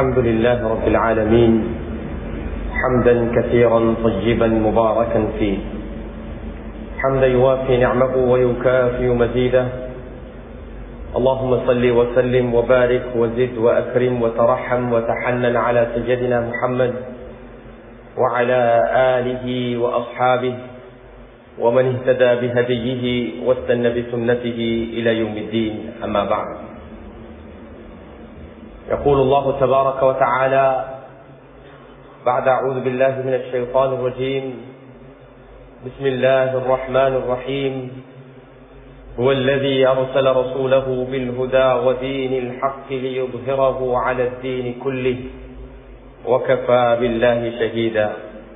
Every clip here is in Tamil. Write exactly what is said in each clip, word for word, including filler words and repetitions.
الحمد لله رب العالمين حمدا كثيرا طيبا مباركا فيه حمدا يوافي نعمه ويكافئ مزيده. اللهم صل وسلم وبارك وزد وأكرم وترحم وتحنن على سيدنا محمد وعلى آله وأصحابه ومن اهتدى بهديه واستنى بسنته إلى يوم الدين. أما بعد، يقول الله تبارك وتعالى بعد أعوذ بالله من الشيطان الرجيم: بسم الله الرحمن الرحيم. هو الذي أرسل رسوله بالهدى ودين الحق ليظهره على الدين كله وكفى بالله شهيدا.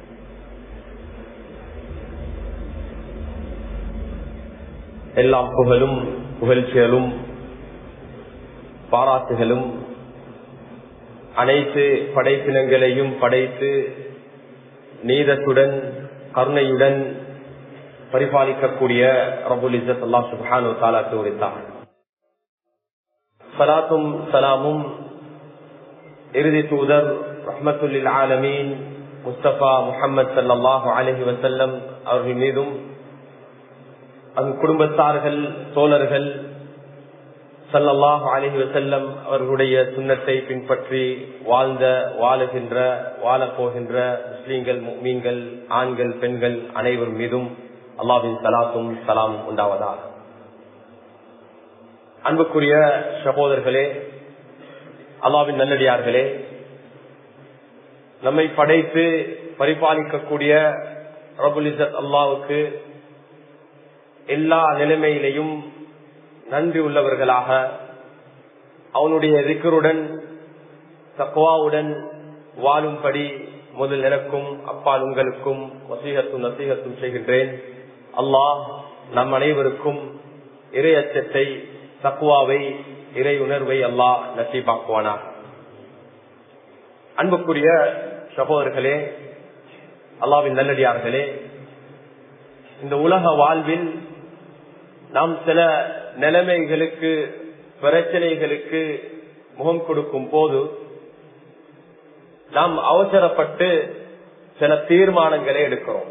எல்லாம் புகழும் புகழ்ச்சிகளும் பாராட்டுகளும் அனைத்து படைப்பினங்களையும் படைத்து நீதத்துடன் கருணையுடன் பரிபாலிக்கக்கூடிய ரப்புல் இஸ்ஸத் அல்லாஹ் சுப்ஹானஹு வ தஆலாக்கு உரித்தார். ஸலாத்தும் ஸலாமும் இறுதி தூதர் ரஹ்மத்துல் லில் ஆலமீன் முஸ்தபா முஹம்மது ஸல்லல்லாஹு அலைஹி வஸல்லம் அவர்கள் மீதும் அந்த குடும்பத்தார்கள் தோழர்கள் ஸல்லல்லாஹு அலைஹி வஸல்லம் அவர்களுடைய சுன்னத்தை பின்பற்றி வாழ்ந்த வாழுகின்ற வாழப்போகின்ற முஸ்லிம்கள் முஃமின்கள் ஆண்கள் பெண்கள் அனைவர் மீதும் அல்லாஹ்வின் ஸலாத்தும் ஸலாமும் உண்டாவதாக. அன்புக்குரிய சகோதரர்களே, அல்லாஹ்வின் நல்லடியார்களே, நம்மை படைத்து பரிபாலிக்கக்கூடிய ரப்புல் இஸ்ஸத் அல்லாஹ்வுக்கு எல்லா நிலைமையிலையும் நன்றி உள்ளவர்களாக அவனுடைய திக்ருடன் தக்வாவுடன் வாழும்படி முதல் எனக்கும் அப்பால் உங்களுக்கும் வசீகத்தும் நசீகத்தும் செய்கின்றேன். அல்லாஹ் நம் அனைவருக்கும் இறை அச்சத்தை, தக்வாவை, இறை உணர்வை அல்லாஹ் நசீபாக்குவானார். அன்புக்குரிய சகோதரர்களே, அல்லாஹ்வின் நல்லடியார்களே, இந்த உலக வாழ்வில் நாம் சில நிலைமைகளுக்கு பிரச்சனைகளுக்கு முகம் கொடுக்கும் போது நாம் அவசரப்பட்டு சில தீர்மானங்களை எடுக்கிறோம்.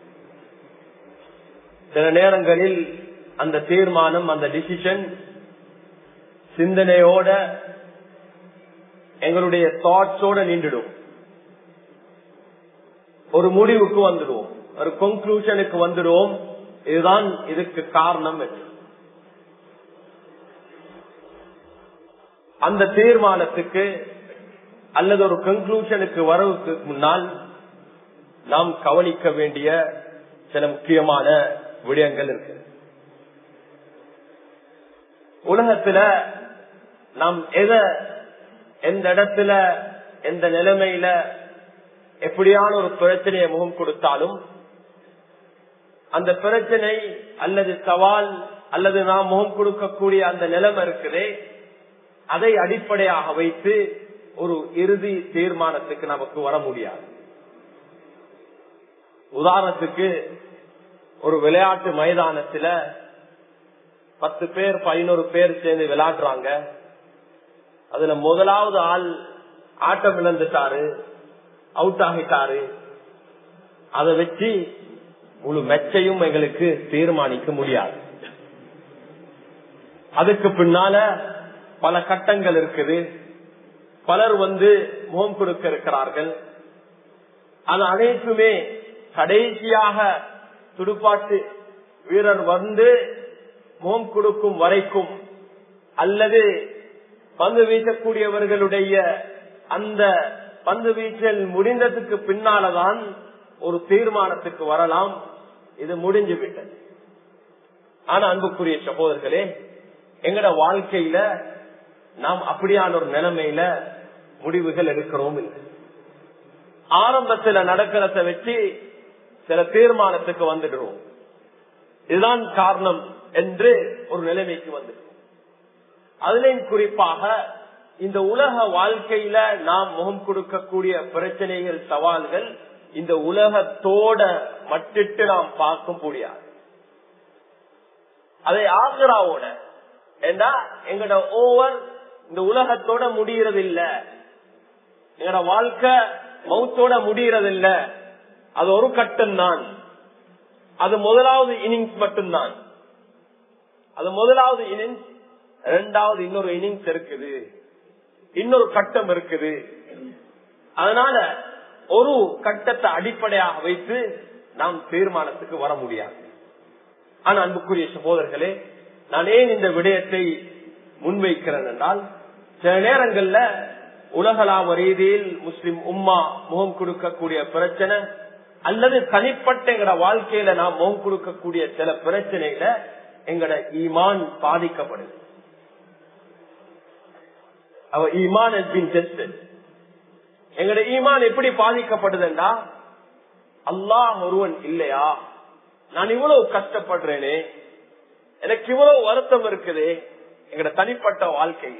சில நேரங்களில் அந்த தீர்மானம், அந்த டிசிஷன் சிந்தனையோட எங்களுடைய தாட்ஸோட நின்றுடும். ஒரு முடிவுக்கு வந்துடுவோம், ஒரு கன்க்ளூஷனுக்கு வந்துடுவோம், இதுதான் இதுக்கு காரணம் என்று. அந்த தீர்மானத்துக்கு அல்லது ஒரு கன்க்ளூஷனுக்கு வரவுக்கு முன்னால் நாம் கவனிக்க வேண்டிய சில முக்கியமான விடயங்கள் இருக்கு. உலகத்துல நாம் எதை, எந்த இடத்துல, எந்த நிலைமையில எப்படியான ஒரு பிரச்சனையை முகம் கொடுத்தாலும் அந்த பிரச்சனை அல்லது சவால் அல்லது நாம் முகம் கொடுக்கக்கூடிய அந்த நிலைமை இருக்குதே, அதை அடிப்படையாக வைத்து ஒரு இறுதி தீர்மானத்துக்கு நமக்கு வர முடியாது. உதாரணத்துக்கு, ஒரு விளையாட்டு மைதானத்துல பத்து பேர் பதினோரு பேர் சேர்ந்து விளையாடுறாங்க. அதுல முதலாவது ஆள் ஆட்டம் இழந்துட்டாரு, அவுட் ஆகிட்டாரு. அதை வச்சு முழு மெச்சையும் எங்களுக்கு தீர்மானிக்க முடியாது. அதுக்கு பின்னால பல கட்டங்கள் இருக்குது. பலர் வந்து முகம் கொடுக்க இருக்கிறார்கள். அது அனைத்துமே கடைசியாக துடுப்பாட்டு வீரர் வந்து முகம் கொடுக்கும் வரைக்கும் அல்லது பந்து வீசக்கூடியவர்களுடைய அந்த பந்து வீச்சல் முடிந்ததுக்கு பின்னால்தான் ஒரு தீர்மானத்துக்கு வரலாம். இது முடிஞ்சு விட்டது. ஆனா அன்புக்குரிய சகோதரர்களே, எங்கட வாழ்க்கையில நாம் அப்படியான ஒரு நிலைமையில முடிவுகள் எடுக்கிறோம் இல்லை. ஆரம்பத்துல நடக்கிறத வச்சு சில தீர்மானத்துக்கு வந்துடுறோம். இதுதான் காரணம் என்று ஒரு நிலைமைக்கு வந்துடும். அதுலயும் குறிப்பாக இந்த உலக வாழ்க்கையில நாம் முகம் கொடுக்கக்கூடிய பிரச்சனைகள், சவால்கள் இந்த உலகத்தோட மட்டிட்டு நாம் பார்க்க முடியாது. அதை ஆக்ராவோட, ஏண்டா எங்கட ஓவர் இந்த உலகத்தோட முடியறது இல்ல. எங்களோட வாழ்க்கை மௌத்தோட முடியறதில்ல, அது ஒரு கட்டம் தான். அது முதலாவது இன்னிங்ஸ் மட்டும்தான். அது முதலாவது இன்னிங்ஸ். இரண்டாவது இன்னொரு இன்னிங்ஸ் இருக்குது, இன்னொரு கட்டம் இருக்குது. அதனால ஒரு கட்டத்தை அடிப்படையாக வைத்து நாம் தீர்மானத்துக்கு வர முடியாது. ஆனா அன்புக்குரிய சகோதரர்களே, நான் ஏன் இந்த விடயத்தை முன்வைக்கிறேன் என்றால், சில நேரங்கள்ல உலகளாவ ரீதியில் முஸ்லிம் உம்மா முகம் கொடுக்கக்கூடிய பிரச்சனை அல்லது தனிப்பட்ட எங்கட வாழ்க்கையில நாம் முகம் கொடுக்கக்கூடிய சில பிரச்சனைகள எங்கட ஈமான் பாதிக்கப்படுது. Our ஈமான் has been tested. எங்கட ஈமான் எப்படி பாதிக்கப்படுதுன்னா, அல்லாஹ் ஒருவன் இல்லையா, நான் இவ்வளவு கஷ்டப்படுறேனே, எனக்கு இவ்வளவு வருத்தம் இருக்குது எங்கட தனிப்பட்ட வாழ்க்கையில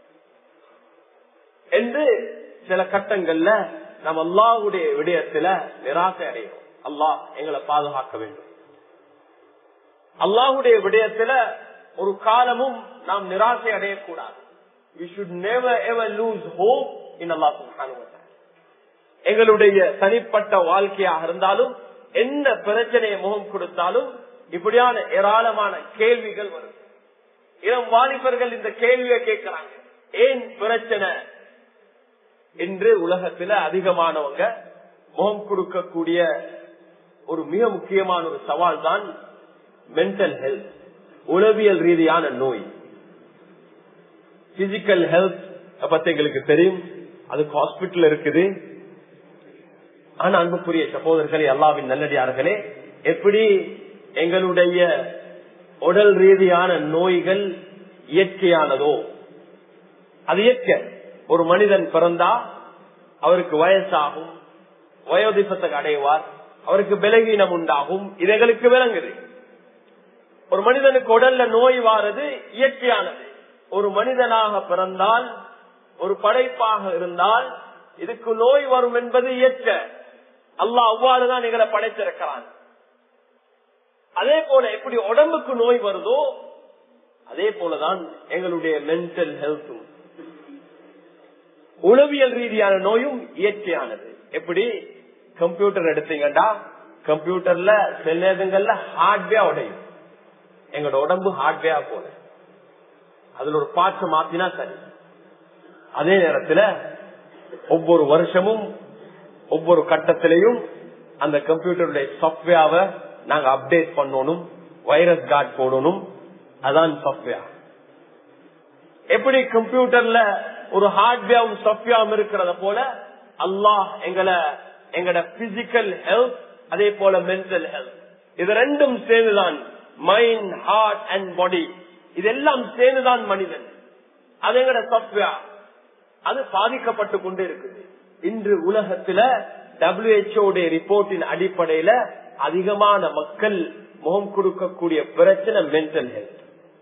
என்று சில கட்டங்கள்ல நாம் அல்லாஹ்வுடைய விடயத்துல நிராசை அடையும். அல்லாஹ் எங்களை பாதுகாக்க வேண்டும். அல்லாஹ்வுடைய விடயத்துல ஒரு காலமும் நாம் நிராசை அடையக்கூடாது. We should never ever lose hope in Allah subhanahu wa ta'ala. எங்களுடைய தனிப்பட்ட வாழ்க்கையாக இருந்தாலும் என்ன பிரச்சனையை முகம் கொடுத்தாலும் இப்படியான ஏராளமான கேள்விகள் வரும். இளம் வாலிபர்கள் இந்த கேள்வியை கேட்கிறாங்க, ஏன் பிரச்சனை என்று. உலகத்துல அதிகமானவங்க முகம் கொடுக்கக்கூடிய ஒரு மிக முக்கியமான ஒரு சவால் தான் மென்டல் ஹெல்த், உளவியல் ரீதியான நோய். பிசிக்கல் ஹெல்த் பத்தி எங்களுக்கு தெரியும், அதுக்கு ஹாஸ்பிட்டல் இருக்குது. ஆனா அன்புக்குரிய சகோதரர்களே, அல்லாஹ்வின் நல்லடியார்களே, எப்படி எங்களுடைய உடல் ரீதியான நோய்கள் இயற்கையானதோ, அது இயற்கை. ஒரு மனிதன் பிறந்தா அவருக்கு வயசாகும், வயோதிபத்துக்கு அடைவார், அவருக்கு பலவீனம் உண்டாகும், இது எங்களுக்கு விளங்குது. ஒரு மனிதனுக்கு உடல்ல நோய் வாரது இயற்கையானது. ஒரு மனிதனாக பிறந்தால், ஒரு படைப்பாக இருந்தால் இதுக்கு நோய் வரும் என்பது இயற்கை. அல்லாஹ் அவ்வாறுதான் எங்களை படைத்திருக்கிறான். அதே போல எப்படி உடம்புக்கு நோய் வருதோ அதே போலதான் எங்களுடைய மென்டல் ஹெல்த்தும், உளவியல் ரீதியான நோயும் இயற்கையானது. எப்படி கம்ப்யூட்டர் எடுத்தீங்கடா, கம்ப்யூட்டர்ல சில நேரங்கள்ல ஹார்ட்வேர் உடையும். எங்களோட உடம்பு ஹார்ட்வேர் போல, அதுல ஒரு பார்ட்ஸ் மாத்தினா சரி. அதே நேரத்துல ஒவ்வொரு வருஷமும் ஒவ்வொரு கட்டத்திலையும் அந்த கம்ப்யூட்டருடைய சாப்ட்வேரை நாங்க அப்டேட் பண்ணணும், வைரஸ் கார்டு போடணும். அதான் சாப்ட்வேர். எப்படி கம்ப்யூட்டர்ல ஒரு ஹார்ட்வேரும் சாப்ட்வேரும் இருக்கிறத போல அல்லாஹ் எங்களை எங்கட பிசிக்கல் ஹெல்த் அதே போல மென்டல் ஹெல்த் இது ரெண்டும் சேர்ந்துதான் மைண்ட், ஹார்ட் அண்ட் பாடி, இதெல்லாம் சேர்ந்துதான் மனிதன். அது எங்கட சாப்ட்வேர், அது பாதிக்கப்பட்டு கொண்டே இருக்குது. இன்று உலகத்துல டபிள்யூஹெச்ஓ ரிப்போர்ட்டின் அடிப்படையில அதிகமான மக்கள் முகம் கொடுக்கக்கூடிய பிரச்சனை மென்டல் ஹெல்த்.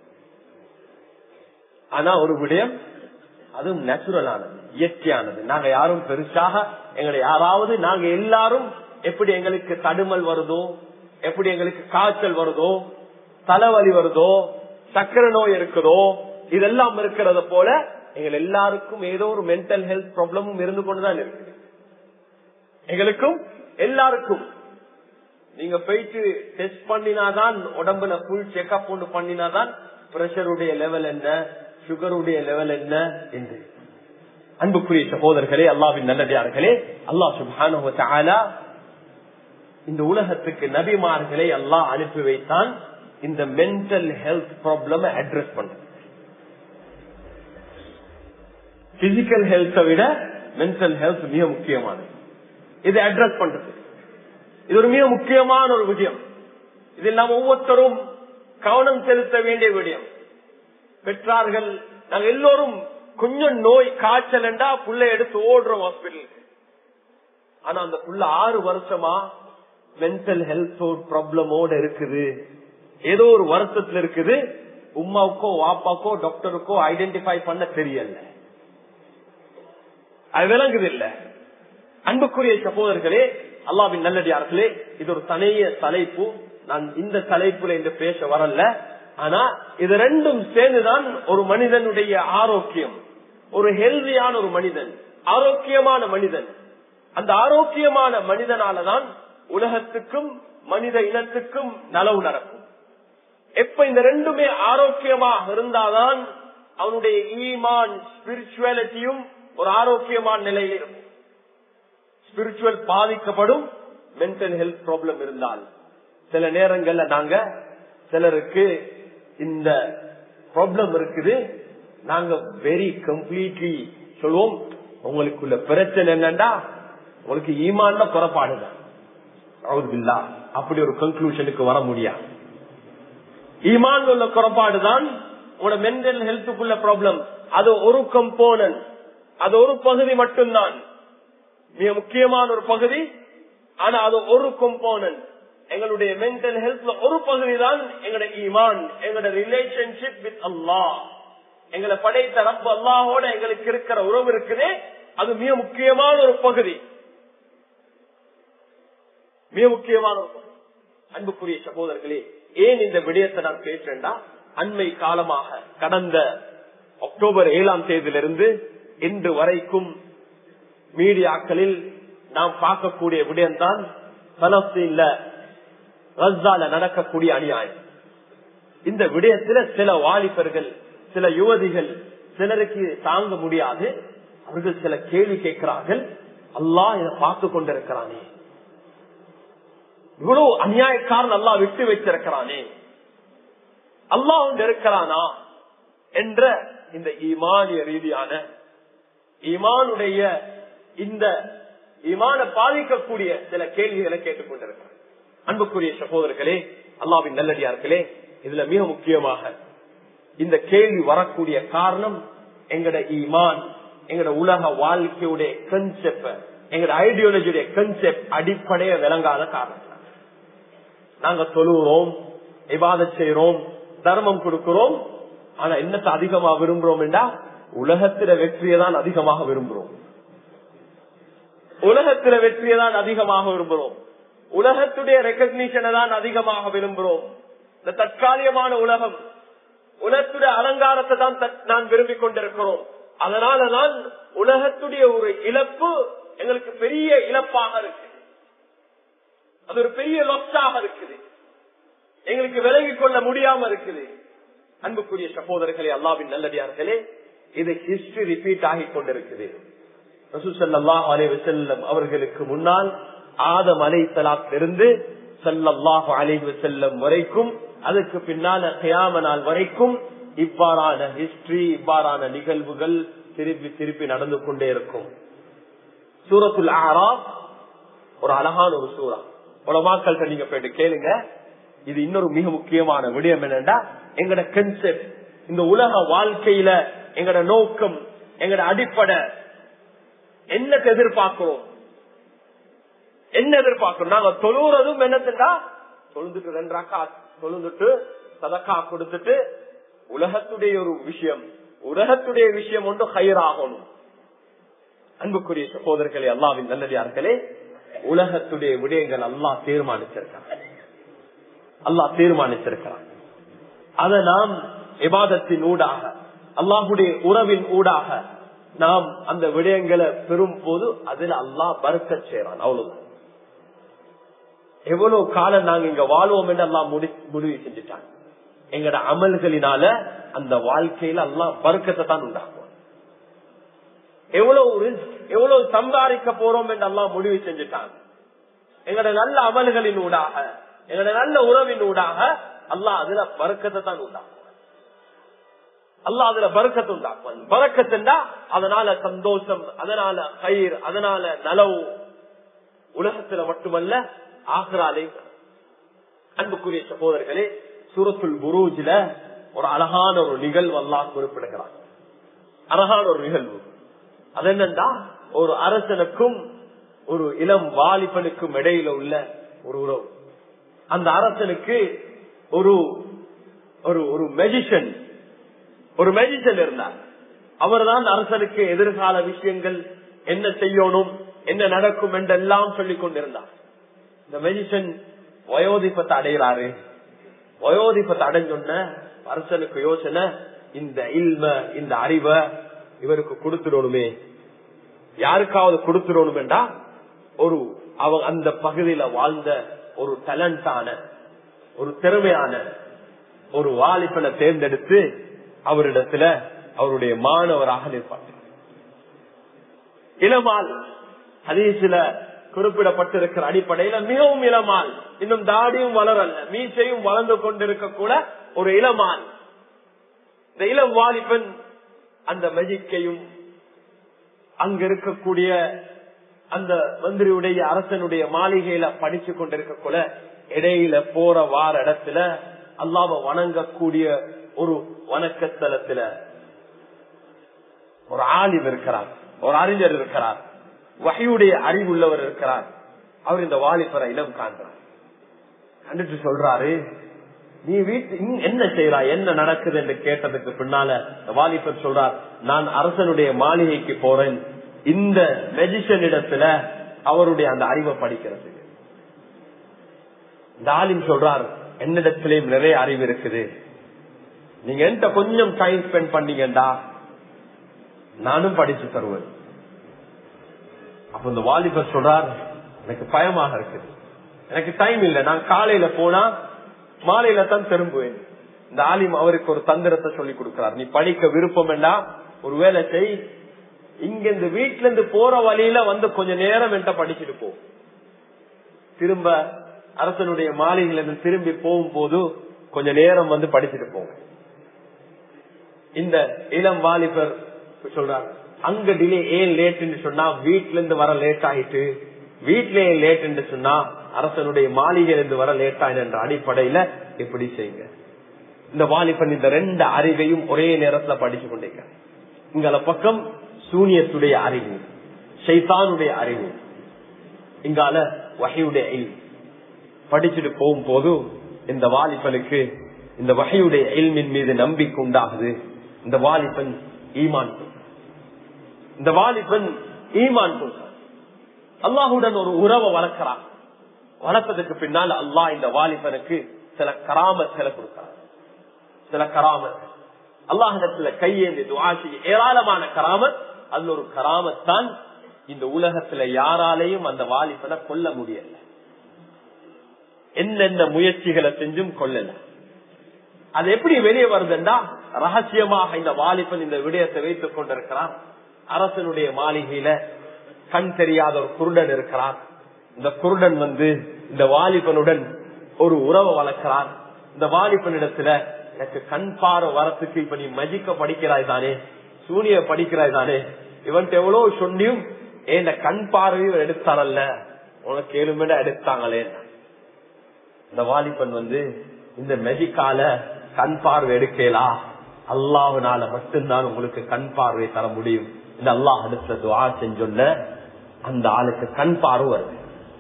ஆனா ஒரு விடயம், அதுவும் நேச்சுரலானது, இயற்கையானது. நாங்க யாரும் பெருசாக எங்களை யாராவது நாங்க எல்லாரும் எப்படி எங்களுக்கு தடுமல் வருதோ, எப்படி எங்களுக்கு காய்ச்சல் வருதோ, தலைவலி வருதோ, சக்கரை நோய் இருக்குதோ, இதெல்லாம் இருக்கிறத போல எங்கள் எல்லாருக்கும் ஏதோ ஒரு மென்டல் ஹெல்த் ப்ராப்ளமும் இருந்து கொண்டுதான் இருக்கு. எங்களுக்கும் எல்லாருக்கும் நீங்க போயிட்டு டெஸ்ட் பண்ணினாதான், உடம்புல ஃபுல் செக்அப் ஒன்று பண்ணினாதான் பிரஷருடைய லெவல் என்ன, சுகருடைய லெவல் என்ன என்று. அன்புக்குரிய சகோதரர்களே, அல்லாஹ்வின் நல்லடியார்களே, அல்லாஹ் சுப்ஹானஹு வ தஆலா இந்த உலகத்துக்கு நபிமார்களை அல்லாஹ் அனுப்பி வைத்தான் இந்த மென்டல் ஹெல்த் ப்ராப்ளம் அட்ரஸ் பண்ண. பிசிக்கல் ஹெல்த்தை விட மென்டல் ஹெல்த் மிக முக்கியமானது. இதை அட்ரஸ் பண்றது இது ஒரு மிக முக்கியமான ஒரு விஷயம். இதில் நாம் ஒவ்வொருத்தரும் கவனம் செலுத்த வேண்டிய விடயம். பெற்றார்கள் நாங்கள் எல்லோரும் கொஞ்சம் நோய் காய்ச்சல் என்றா புள்ள எடுத்து ஓடுறோம் ஹாஸ்பிட்டலுக்கு. ஆனா அந்த புள்ள ஆறு வருஷமா மென்டல் ஹெல்த் ப்ராப்ளமோட இருக்குது, ஏதோ ஒரு வருத்தத்துல இருக்குது. உமாவுக்கோ வாப்பாக்கோ டாக்டருக்கோ ஐடென்டிஃபை பண்ண தெரியல, அது விளங்குது இல்ல. அன்புக்குரிய சகோதரர்களே, அல்லாஹ்வின் நல்லடியார்களே, இது ஒரு தனிய தலைப்பு. நான் இந்த தலைப்புல இந்த பேச வரல. ஆனா இது ரெண்டும் சேர்ந்துதான் ஒரு மனிதனுடைய ஆரோக்கியம், ஒரு ஹெல்தியான ஒரு மனிதன், ஆரோக்கியமான மனிதன். அந்த ஆரோக்கியமான மனிதனாலதான் உலகத்துக்கும் மனித இனத்துக்கும் நலவு நடக்கும். எப்ப இந்த ரெண்டுமே ஆரோக்கியமாக இருந்தால்தான் அவனுடைய ஈமான் ஸ்பிரிச்சுவாலிட்டியும் ஒரு ஆரோக்கியமான நிலையில் இருக்கும். ஸ்பிரிச்சுவல் பாதிக்கப்படும், மென்டல் ஹெல்த் ப்ராப்ளம் இருந்தால். சில நேரங்கள்ல நாங்க சிலருக்கு இந்த ப்ராப்ளம் இருக்குது, நாங்க வெரி கம்ப்ளீட்லி சொல்லுவோம், உங்களுக்குள்ள பிரச்சனை என்னண்டா உங்களுக்கு ஈமான் புறப்பாடுதான். அப்படி ஒரு கன்க்ளூஷனுக்கு வர முடியாது. ஈமான் உள்ள குறைபாடுதான் உங்களோட மென்டல் ஹெல்த்துக்குள்ள ப்ராப்ளம். அது ஒரு கம்போனன்ட், அது ஒரு பகுதி மட்டும்தான், மிக முக்கியமான ஒரு பகுதி. ஆனா அது ஒரு கம்போனன்ட். எங்களுடைய மென்டல் ஹெல்த்ல ஒரு பகுதி தான் எங்களோட ஈமான், எங்களோட ரிலேஷன்ஷிப் வித் அல்லாஹ். எங்களை படைத்த ரப்ப அல்லாஹோட எங்களுக்கு இருக்கிற உறவு இருக்குதே, அது மிக முக்கியமான ஒரு பகுதி, மிக முக்கியமான ஒரு பகுதி. அன்புக்குரிய சகோதரர்களே, ஏன் இந்த விடயத்தை நான் பேசுறேன்டா, அண்மை காலமாக கடந்த அக்டோபர் ஏழாம் தேதியிலிருந்து இன்று வரைக்கும் மீடியாக்களில் நாம் பார்க்கக்கூடிய விடயம்தான் பலஸ்தீன்ல கஸால நடக்கக்கூடிய அநியாயம். இந்த விடயத்துல சில வாலிபர்கள், சில யுவதிகள், சிலருக்கு தாங்க முடியாது, அவர்கள் சில கேள்வி கேட்கிறார்கள். அல்லாஹ் இதை பார்த்து கொண்டிருக்கிறானே, இவ்வளவு அநியாயக்காரன் அல்லாஹ் விட்டு வச்சிருக்கிறானே, அல்லாஹ் ஒன்று இருக்கிறானா என்ற இந்த ஈமானிய ரீதியான ஈமானுடைய இந்த ஈமான பாதிக்கக்கூடிய சில கேள்விகளை கேட்டுக்கொண்டிருக்கிறார். அன்புக்குரிய சகோதரர்களே, அல்லாஹ்வின் நல்லடியார்களே, இதுல மிக முக்கியமாக இந்த கேள்வி வரக்கூடிய காரணம் எங்கட ஈமான், எங்கட உலக வாழ்க்கையுடைய கன்செப்ட், எங்கட ஐடியாலஜியுடைய கன்செப்ட் அடிப்படையை விளங்காத காரணம். நாங்க தொழுகிறோம், இபாதத் செய்யறோம், தர்மம் கொடுக்கிறோம், ஆனா என்னத்தை அதிகமா விரும்புறோம் என்றா உலகத்தில வெற்றியை தான் அதிகமாக விரும்புறோம். உலகத்தில வெற்றியை தான் அதிகமாக விரும்புறோம். உலகத்துடைய ரெகக்னிஷனை தான் அதிகமாக விரும்புறோம். இந்த தற்காலிகமான உலகம், உலகத்துடைய அலங்காரத்தை தான் நான் விரும்பிக் கொண்டிருக்கிறோம். அதனாலதான் உலகத்துடைய ஒரு இழப்பு எங்களுக்கு பெரிய இழப்பாக இருக்கு, அது ஒரு பெரிய லொஸ்டாக இருக்குது, எங்களுக்கு விலகிக் கொள்ள முடியாம இருக்குது. அன்புக்குரிய சகோதரர்களே, அல்லாஹ்வின் நல்லடியார்களே, இது ஹிஸ்டரி ரிப்பீட் ஆகி கொண்டிருக்குது. ரசூல் ஸல்லல்லாஹு அலைஹி வஸல்லம் அவர்களுக்கு முன்னால் ஆதம் அலைஹிஸ்ஸலாத்திலிருந்து ஸல்லல்லாஹு அலைஹி வஸல்லம் வரைக்கும், அதுக்கு பின்னால கியாம நாள் வரைக்கும் இவ்வாறான ஹிஸ்டரி, இவ்வாறான நிகழ்வுகள் திருப்பி திருப்பி நடந்து கொண்டே இருக்கும். சூரத்துல் அஅராஃப் ஒரு அழகான ஒரு சூரா. உலமாக்கள்கிட்ட நீங்க போயிட்டு கேளுங்க. இது இன்னொரு மிக முக்கியமான விடயம் என்னன்னா, எங்கட கன்செப்ட், இந்த உலக வாழ்க்கையில எங்கட நோக்கம், எங்கட அடிப்படை என்னத்தை எதிர்பார்க்கிறோம், என்ன எதிர்பார்க்கிறோம். நாங்க தொழுறதும் என்னத்துண்டா, தொழுந்துட்டு ரெண்டாக்கா தொழுந்துட்டு சதக்கா கொடுத்துட்டு உலகத்துடைய ஒரு விஷயம், உலகத்துடைய விஷயம் ஒன்று ஹைராகணும். அன்புக்குரிய சகோதரர்களே, அல்லாஹ்வின் நல்லடியார்களே, உலகத்துடைய விடயங்கள் அல்லாஹ் தீர்மானிச்சிருக்கான், அல்லாஹ் தீர்மானிச்சிருக்கிறான். அதை நாம் இபாதத்தின் ஊடாக, அல்லாஹுடைய உறவின் ஊடாக நாம் அந்த விடயங்களை பெறும் போது அதுல அல்லாஹ் பரக்கத் செய்றான். அவ்வளவுதான். எவ்வளவு காலம் நாங்க இங்க வாழ்வோம் என்று அல்லாஹ் முடிவு செஞ்சுட்டாங்க. எங்கட அமல்களினால அந்த வாழ்க்கையில அல்லாஹ் பரக்கத்தை தான் உண்டாக்குவான். எவ்வளவு எவ்வளவு சம்பாதிக்க போறோம் என்று அல்லாஹ் முடிவு செஞ்சுட்டாங்க. எங்கட நல்ல அமல்களின் ஊடாக, எங்கட நல்ல உறவின் ஊடாக அல்லாஹ் அதுல பரக்கத்தை தான் உண்டாக்குவான். அல்லாஹ் அதுல பரக்கத்தை உண்டாக்குவான். பரக்கத்துண்டா அதனால சந்தோஷம், அதனால கயிர், அதனால நலவு, உலகத்துல மட்டுமல்ல ஆக்ராலே. அன்புக்குரிய சகோதரர்களே, சூரத்துல் புரூஜ்ல ஒரு அழகான ஒரு நிகழ்வு அல்லாஹ் குறிப்பிடுகிறான். அழகான ஒரு நிகழ்வு. அது என்னன்னா, ஒரு அரசனுக்கும் ஒரு இளம் வாலிபனுக்கும் இடையில உள்ள ஒரு உறவு. அந்த அரசனுக்கு ஒரு ஒரு மெஜிஷியன் ஒரு மெஜிஷியன் இருந்தார். அவர் தான் அரசனுக்கு எதிர்கால விஷயங்கள் என்ன செய்யணும், என்ன நடக்கும் என்றெல்லாம் சொல்லிக் கொண்டிருந்தார். இந்த மெஜிஷியன் வயோதிபத்தை அடைகிறாரு. வயோதிபத்தை அடைஞ்சொன்ன அரசனுக்கு யோசனை, இந்த இல்ம, இந்த அறிவை இவருக்கு கொடுத்துடணுமே, யாருக்காவது கொடுத்துடணும் என்றா ஒரு அவ அந்த பகுதியில வாழ்ந்த ஒரு டேலண்டான ஒரு திறமையான ஒரு வாலிபனை தேர்ந்தெடுத்து அவரிடத்துல அவருடைய மாணவராக நிற்பார். இளமால் ஹதீஸ்ல குறிப்பிடப்பட்டிருக்கிற அடிப்படையில மிகவும் இளமால், இன்னும் தாடியும் வளரல்ல, மீசையும் வளர்ந்து கொண்டிருக்க கூட ஒரு இளமால். இந்த இளம் வாலிபன் அந்த மெஜிக்கையும் அங்க இருக்கக்கூடிய அந்த மந்திரியுடைய அரசனுடைய மாளிகையில படிச்சு கொண்டிருக்க கூட இடையில போற வார இடத்துல அல்லாஹ்வை வணங்கக்கூடிய ஒரு வணக்கத்தலத்துல ஒரு ஆலிம் இருக்கிறார், ஒரு அறிஞர் இருக்கிறார், வஹீயுடைய அறிவுள்ளவர் இருக்கிறார். அவர் இந்த வாலிபரை இனம் காண்றார். கண்டுட்டு சொல்றாரு, நீ வீட்டு என்ன செய்யறாய், என்ன நடக்குது என்று கேட்டதுக்கு பின்னால வாலிபர் சொல்றார், நான் அரசனுடைய மாளிகைக்கு போறேன் இந்த மெஜிஷியன் இடத்துல அவருடைய அந்த அறிவை படிக்கிறது. இந்த ஆலிம் சொல்றார், என்னிடத்திலேயும் நிறைய அறிவு இருக்குது, நீங்க என்கிட்ட கொஞ்சம் டைம் ஸ்பெண்ட் பண்ணீங்கடா நானும் படிச்சு தருவேன். அப்ப இந்த வாலிபர் சொல்றார், எனக்கு பயமாக இருக்குது, எனக்கு டைம் இல்லை, நான் காலையில போனா மாலையில தான் திரும்புவேன். இந்த ஆலிம் அவருக்கு ஒரு தந்திரத்தை சொல்லி கொடுக்கிறார், நீ படிக்க விருப்பம் வேண்டா ஒரு வேலை செய், இங்க இந்த வீட்டுல இருந்து போற வழியில வந்து கொஞ்ச நேரம் என்கிட்ட படிச்சுட்டு போ, திரும்ப அரசனுடைய மாளிகையில இருந்து திரும்பி போகும் போது கொஞ்ச நேரம் வந்து படிச்சுட்டு போங்க. இந்த இளம் வாலிபர் சொல்றாங்க, அங்க டிலே ஏன் லேட்னு சொன்னா வீட்டுல இருந்து வர லேட் ஆயிட்டு, வீட்டுல ஏன் லேட் சொன்னா அரசனுடைய மாளிகையில இருந்து வர லேட் ஆயின என்ற அடிப்படையில இப்படி செய்யுங்க. இந்த வாலிபன் இந்த ரெண்டு அறிவையும் ஒரே நேரத்துல படிச்சு கொண்டிருக்க, இங்கால பக்கம் சூனியத்துடைய அறிவு, ஷைத்தானுடைய அறிவு, இங்கால வஹீயுடைய இல்ம் படிச்சுட்டு போகும் போது இந்த வாலிபனுக்கு இந்த வஹீயுடைய இல்மின் மீது நம்பிக்கை உண்டாகுது. இந்த வாலிபன் ஈமான் இந்த வாலிபன் ஈமான் கொண்டான், அல்லாஹுடன் ஒரு உறவை வளர்க்கிறான். வளர்த்ததுக்கு பின்னால் அல்லாஹ் இந்த வாலிபனுக்கு சில கராமத்களை கொடுத்தார். சில கராமத் அல்லாஹிடத்துல கையேந்தி துஆ செய்ய ஏராளமான கராமத். அதுல ஒரு கராமத் தான் இந்த உலகத்துல யாராலையும் அந்த வாலிபனை கொல்ல முடியல, என்னென்ன முயற்சிகளை செஞ்சும் கொள்ளல. அது எப்படி வெளியே வருதுன்னா, ரகசியமாக இந்த வாலிபன் இந்த விடயத்தை வைத்துக் கொண்டிருக்கிறான். அரசனுடைய மாளிகையில கண் தெரியாத ஒரு குருடன் இருக்கிறார். இந்த குருடன் வந்து இந்த வாலிபனுடன் ஒரு உறவை வளர்க்கிறார். இந்த வாலிபனிடத்துல, எனக்கு கண் பார்வை வரத்துக்கு இப்ப நீ மஜிக்க படிக்கிறாய் தானே, சூனிய படிக்கிறாய் தானே, இவன்ட்டு எவ்வளவு சொன்னியும் ஏன் கண் பார்வையும் எடுத்தாரல்ல, உனக்கு ஏழுமேட எடுத்தாங்களே. இந்த வாலிபன் வந்து இந்த மெஜிக்கால கண் பார்வை எடுக்கலா, அல்லாஹ்வினால மட்டும்தான் உங்களுக்கு கண் பார்வை தர முடியும். இந்த அல்லாஹ் அடுத்த துஆ செஞ்சொல்ல அந்த ஆளுக்கு கண் பார்வை வருது.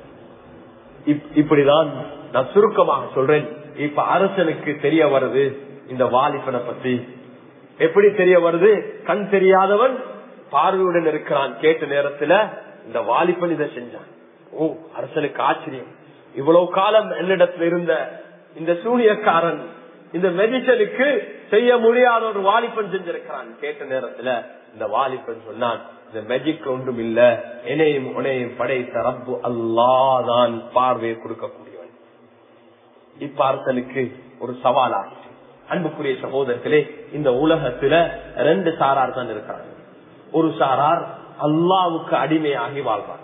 இப்படிதான் நான் சுருக்கமாக சொல்றேன். இப்ப அரசனுக்கு தெரிய வருது இந்த வாலிபனை பத்தி. எப்படி தெரிய வருது? கண் தெரியாதவன் பார்வையுடன் இருக்கிறான். கேட்ட நேரத்துல இந்த வாலிபன் இதை செஞ்சான். ஓ, அரசனுக்கு ஆச்சரியம், இவ்வளவு காலம் என்னிடத்துல இருந்த இந்த சூனியக்காரன் இந்த மெஜிஷனுக்கு செய்ய முடியாத ஒரு வாலிபன் செஞ்சிருக்கிறான். கேட்ட நேரத்துல இந்த வாலிபன் சொன்னான், இந்த மெஜிக் ஒன்றும் இல்ல, என்னையும் உனையும் படைத்த ரப்பு அல்லாஹ் தான் பார்வையை கொடுக்கக்கூடியவன். இப்ப அரசனுக்கு ஒரு சவாலாச்சு. அன்புக்குரிய சகோதரர்களே, இந்த உலகத்துல ரெண்டு சாரார் தான் இருக்கிறாங்க. ஒரு சாரார் அல்லாஹ்வுக்கு அடிமையாகி வாழ்றாங்க.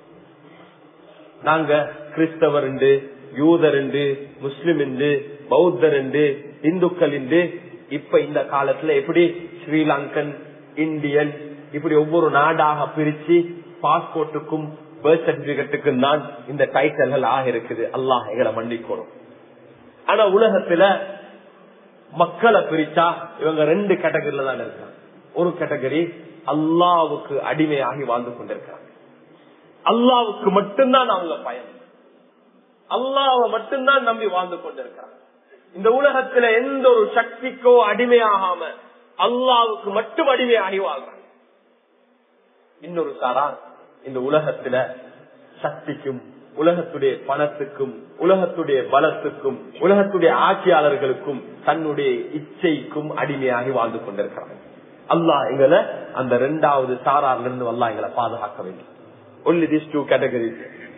நாங்க கிறிஸ்தவர் உண்டு, யூதர் உண்டு, முஸ்லிம் உண்டு, பௌத்தர் உண்டு, இந்துக்கள் உண்டு. இப்ப இந்த காலத்துல எப்படி ஸ்ரீலங்கன், இந்தியன், இப்படி ஒவ்வொரு நாடாக பிரிச்சு பாஸ்போர்ட்டுக்கும் பர்த் சர்டிபிகேட்டுக்கும் தான் இந்த டைட்டில்கள் ஆக இருக்குது. அல்லாஹ் எங்களை மன்னிக்கணும். ஆனா உலகத்துல மக்களை பிரிச்சா இவங்க ரெண்டு கேட்டகரியில தான் இருக்காங்க. ஒரு கேட்டகரி அல்லாஹ்வுக்கு அடிமையாகி வாழ்ந்து கொண்டிருக்காங்க. அல்லாஹ்வுக்கு மட்டும்தான் அவங்க பயன், அல்லாஹ்வை மட்டும்தான் நம்பி வாழ்ந்து கொண்டிருக்கிறாங்க. இந்த உலகத்துல எந்த ஒரு சக்திக்கோ அடிமையாகாம அல்லாஹ்வுக்கு மட்டும் அடிமையாகி வாழ்றாங்க. இன்னொரு சாரார் இந்த உலகத்துல சக்திக்கும், உலகத்துடைய பணத்துக்கும், உலகத்துடைய பலத்துக்கும், உலகத்துடைய ஆட்சியாளர்களுக்கும், தன்னுடைய இச்சைக்கும் அடிமையாகி வாழ்ந்து கொண்டிருக்கிறாங்க. அல்லாஹ் எங்களை அந்த இரண்டாவது சாரார்ல இருந்து அல்லாஹ் எங்களை பாதுகாக்க வேண்டும். only these two categories.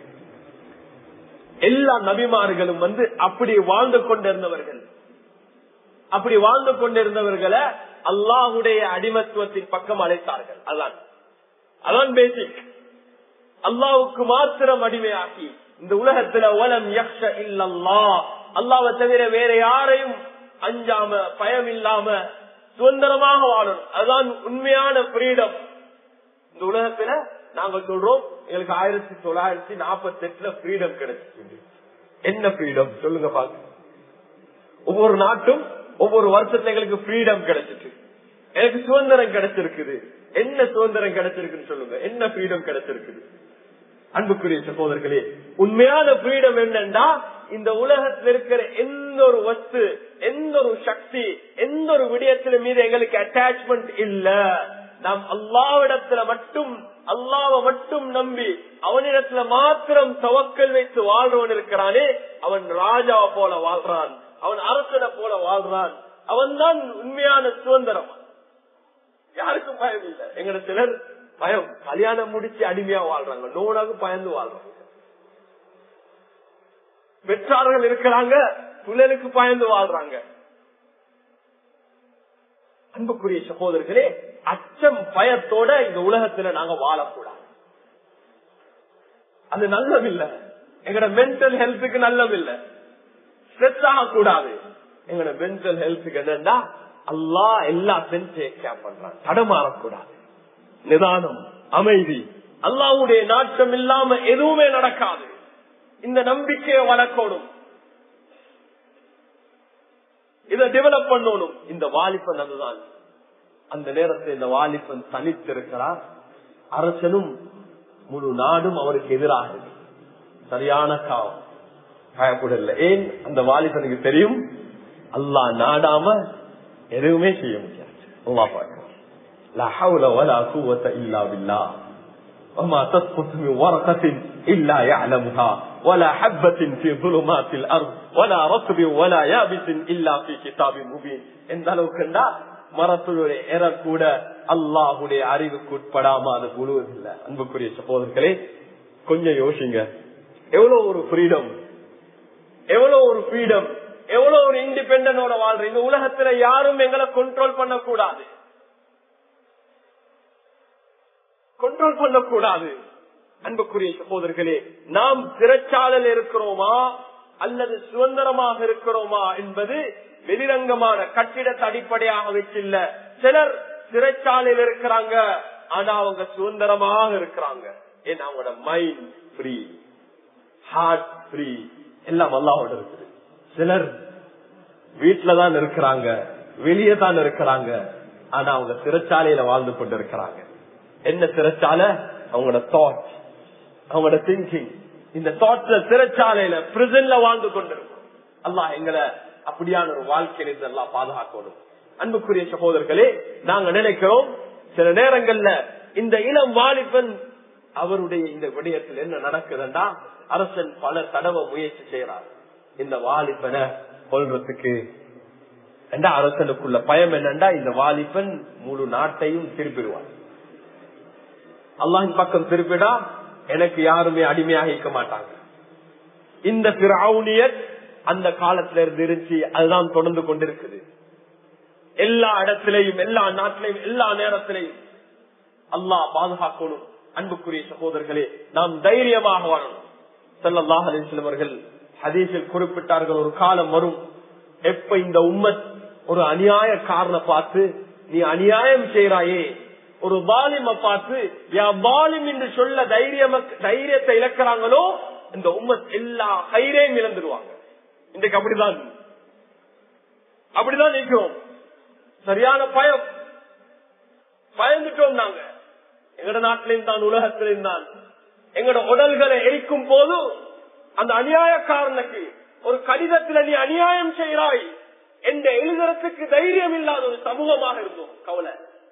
எல்லா நபிமார்களும் வந்து அப்படி வாழ்ந்து கொண்டிருந்தவர்கள். அப்படி வாழ்ந்து கொண்டிருந்தவர்களை அல்லாஹுடைய அடிமத்துவத்தின் பக்கம் அழைத்தார்கள். அதான் அதான் பேசிக். அல்லாஹ்வுக்கு மாத்திரம் அடிமையாக்கி இந்த உலகத்துல வலம் யக்ஷ இல்லல்லாஹ், அல்லாஹ்வை தவிர வேற யாரையும் அஞ்சாம பயம் இல்லாம சுதந்திரமாக வாழணும். அதுதான் உண்மையான ஃப்ரீடம். இந்த உலகத்துல நாங்க சொல்றோம் எங்களுக்கு ஆயிரத்தி தொள்ளாயிரத்தி நாற்பத்தி எட்டுல ஃப்ரீடம் கிடைச்சிருக்கு. என்ன ஃப்ரீடம் சொல்லுங்க பாக்க. ஒவ்வொரு நாட்டும் ஒவ்வொரு வருஷத்துல எங்களுக்கு ஃப்ரீடம் கிடைச்சிட்டு, எனக்கு சுதந்திரம் கிடைச்சிருக்குது. என்ன சுதந்திரம் கிடைச்சிருக்குன்னு சொல்லுங்க. என்ன ஃப்ரீடம் கிடைச்சிருக்குது? அன்புக்குரிய சகோதரர்களே, உண்மையான ஃப்ரீடம் என்னன்னா இந்த உலகத்தில் இருக்கிற எந்த ஒரு வஸ்து, எந்த ஒரு சக்தி, எந்த ஒரு விடயத்தில மீது எங்களுக்கு அட்டாச்மெண்ட் இல்ல. நாம் அல்லாஹ்விடத்துல மட்டும், அல்லாஹ்வை மட்டும் நம்பி அவனிடத்துல மாத்திரம் தவக்கல் வைத்து வாழ்றவன் இருக்கிறானே, அவன் ராஜாவை போல வாழ்றான், அவன் அரசனை போல வாழ்றான். அவன் தான் உண்மையான சுதந்திரம். யாருக்கும் பயம் இல்லை. எங்கட சிலர் பயம், கல்யாணம் முடிச்சு அடிமையா வாழ்றாங்க, நோனாக பயந்து வாழ்றாங்க. பெற்றார்கள் இருக்கிறாங்க, புள்ளலுக்கு பயந்து வாழ்றாங்க. அன்புக்குரிய சகோதரர்களே, அச்சம் பயத்தோட இந்த உலகத்துல நாங்க வாழக்கூடாது. அது நல்லதில்லை. எங்கட மென்டல் ஹெல்த்துக்கு நல்லதில்லை. ஸ்ட்ரெஸ் ஆகக்கூடாது. எங்கட மென்டல் ஹெல்த்துக்கு என்னன்னா அல்லாஹ் எல்லாத்தையும் டேக் கேர் பண்றான். தடமாறக்கூடாது. நிதானம், அமைதி, அல்லாஹ்வுடைய நாட்டம் இல்லாம எதுவுமே நடக்காது. இந்த நம்பிக்கையை வளர்க்கணும், இதை டெவலப் பண்ணணும். இந்த வாலிபன் அதுதான். அந்த நேரத்தில் இந்த வாலிபன் தனித்திருக்கிறார். அரசனும் முழு நாடும் அவருக்கு எதிராக இருக்கு. சரியான காவம், பயப்படல. ஏன்? அந்த வாலிபனுக்கு தெரியும் அல்லாஹ் நாடாம எதுவுமே செய்ய முடியாது. அல்லாஹ் பார்க்க லா ஹவ்ல வலா குவத இல்லா பில்லாஹ் வமா தஸ்குது மின் வர்கத்தின் இல்லா யஅலமுஹா வலா ஹப்பத்தின் ஃபீ ظுலுமாத்தில் அர்த் வலா ரத்பின் வலா யாபிஸின் இல்லா ஃபீ கிதாபின் முபீன். எந்த அளவுக்குன்னா மரத்துடைய எர கூட அல்லாஹ்வுடைய அறிவுக்கு உட்படாம அது முழுவதில்லை. அன்புக்குரிய சகோதரர்களே, கொஞ்சம் யோசிங்க. எவ்வளவு ஒரு ஃப்ரீடம், எவ்வளவு ஒரு ஃப்ரீடம், எவ்வளவு ஒரு இண்டிபெண்டனோட வாழ்ற. இந்த உலகத்துல யாரும் எங்களை கண்ட்ரோல் பண்ணக்கூடாது, கண்ட்ரோல் பண்ணக்கூடாது. அன்புக்குரிய சகோதரர்களே, நாம் சிறைச்சாலையில் இருக்கிறோமா அல்லது சுதந்திரமாக இருக்கிறோமா என்பது வெளிரங்கமான கட்டிடத்தை அடிப்படையாக வச்சில்ல. சிலர் சிறைச்சாலையில் இருக்கிறாங்க, ஆனா அவங்க சுதந்திரமாக இருக்கிறாங்க. ஏன்னா அவங்களோட மைண்ட் ஃப்ரீ, ஹார்ட் ஃப்ரீ, எல்லாம் அல்லாஹ்வோட இருக்குது. சிலர் வீட்டுலதான் இருக்கிறாங்க, வெளியே தான் இருக்கிறாங்க, ஆனா அவங்க சிறைச்சாலையில வாழ்ந்து கொண்டு இருக்கிறாங்க. என்ன சிறைச்சாலை? அவங்களோட தாட், அவங்களோட திங்கிங். இந்த தாட்ல சிறைச்சாலையில பிரிசன்ல வாழ்ந்து கொண்டிருக்கும். அல்லாஹ் எங்களை அப்படியான ஒரு வாழ்க்கையில எல்லாம் பாதுகாக்கணும். அன்புக்குரிய சகோதரர்களே, நாங்க நினைக்கிறோம் சில நேரங்கள்ல இந்த இளம் வாலிபன் அவருடைய இந்த விடயத்தில் என்ன நடக்குதுன்னா, அரசன் பல தடவை முயற்சி செய்யறார் இந்த வாலிபனை கொல்றதுக்கு. அரசனுக்குள்ள பயம் என்னண்டா, இந்த வாலிபன் முழு நாட்டையும் திருப்பிடுவார். அல்லாஹின் பக்கம் திருப்பிடா எனக்கு யாருமே அடிமையாக இருக்க மாட்டாங்க. இந்த ஃபிரௌனியத் அந்த காலத்துல இருந்து இருந்துச்சு, அதுதான் தொடர்ந்து கொண்டிருக்குது. எல்லா இடத்திலையும், எல்லா நாட்டிலையும், எல்லா நேரத்திலையும் அல்லாஹ் பாதுகாக்கணும். அன்புக்குரிய சகோதரர்களே, நாம் தைரியமாக வாழணும். ஸல்லல்லாஹு அலைஹி வஸல்லம் அவர்கள் ஹதீஸில் குறிப்பிட்டார்கள், ஒரு காலம் வரும் எப்ப இந்த உம்மத் ஒரு அநியாய காரண பார்த்து நீ அநியாயம் செய்யறாயே, ஒரு பாலிம பார்த்து யா பாலிம் என்று சொல்ல தைரியம் தைரியத்தை இழக்கிறாங்களோ, இந்த உம்மத் எல்லா கைரையும் இழந்துருவாங்க. இன்றைக்கு அப்படிதான் அப்படிதான் நிற்கிறோம். சரியான பயம், பயந்துட்டோம். நாங்க எங்கட நாட்டிலையும் தான், உலகத்திலையும் தான், எங்கட உடல்களை எரிக்கும் போது அந்த அநியாயக்காரனுக்கு ஒரு கடிதத்துல நீ அநியாயம் செய்கிறாய் என்ற எழுதுறதுக்கு தைரியம் இல்லாத ஒரு சமூகமாக இருந்தோம். கவலை.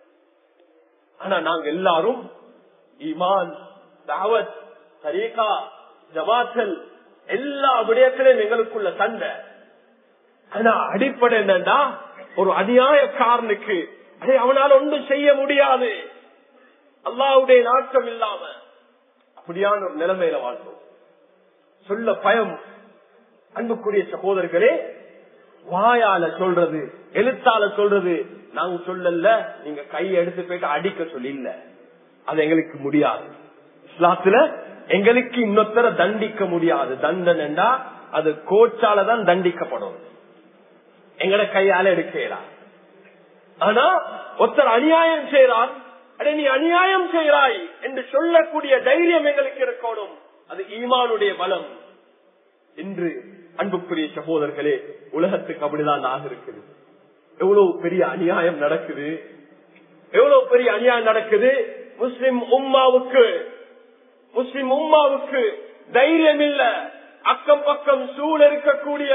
ஆனா நாங்க எல்லாரும் ஈமான், தாவத், தரீகா, ஜமாத்தல் எல்லா விடயத்திலையும் எங்களுக்குள்ள சண்டை. ஆனா அடிப்படை என்னன்னா, ஒரு அநியாயக்காரனுக்கு அதை அவனால் ஒன்றும் செய்ய முடியாது, அல்லாஹ்வுடைய நாட்டம் இல்லாம அப்படியான ஒரு நிலைமையில வாழ்ந்தோம். சொல்ல பயம். அன்புக்குரிய சகோதரர்களே, வாயால சொல்றது, எழுத்தால சொல்றது நாங்க சொல்லல, நீங்க கையை எடுத்து போயிட்டு அடிக்க சொல்லி இல்ல, அது எங்களுக்கு முடியாது. இஸ்லாத்துல எங்களுக்கு இன்னொருத்தர தண்டிக்க முடியாது. தண்டனைண்டா அது கோச்சால தான் தண்டிக்கப்படும், எங்கட கையால எடுக்கலாம். ஆனா ஒருத்தர் அநியாயம் செய்யறான், அடே நீ அநியாயம் செய்கிறாய் என்று சொல்லக்கூடிய தைரியம் எங்களுக்கு இருக்கணும். அது ஈமானுடைய பலம். இன்று அன்புக்குரிய சகோதரர்களே, உலகத்துக்கு அப்படிதான் ஆக இருக்குது. எவ்வளவு பெரிய அநியாயம் நடக்குது, எவ்வளவு பெரிய அநியாயம் நடக்குது. முஸ்லிம் உம்மாவுக்கு முஸ்லிம் உம்மாவுக்கு தைரியம் இல்ல. அக்கம் பக்கம் சூழ இருக்கக்கூடிய